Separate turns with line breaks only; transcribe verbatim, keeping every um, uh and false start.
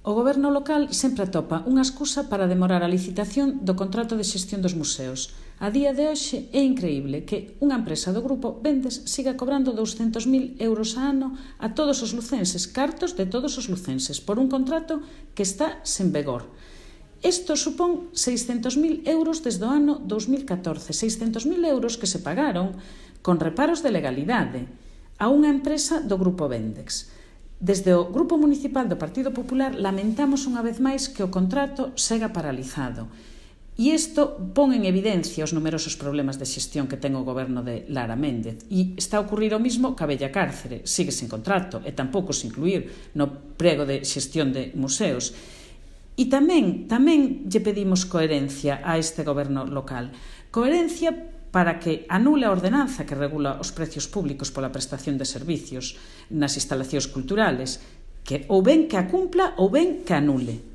O goberno local sempre atopa unha excusa para demorar a licitación do contrato de xestión dos museos. A día de hoxe é increíble que unha empresa do grupo Vendes siga cobrando douscentos mil euros a ano a todos os lucenses, cartos de todos os lucenses, por un contrato que está sen vigor. Isto supón seiscentos mil euros desde o ano dous mil catorce, seiscentos mil euros que se pagaron con reparos de legalidade a unha empresa do grupo Vendex. Desde o Grupo Municipal do Partido Popular lamentamos unha vez máis que o contrato sega paralizado. E isto pon en evidencia os numerosos problemas de xestión que ten o goberno de Lara Méndez. E está a ocurrir o mismo que a Bella Cárcere, sigue sen contrato e tampouco se incluir no prego de xestión de museos. E tamén, tamén lle pedimos coherencia a este goberno local. Coherencia para que anule a ordenanza que regula os precios públicos pola prestación de servicios nas instalacións culturales, que ou ben que a cumpla ou ben que anule.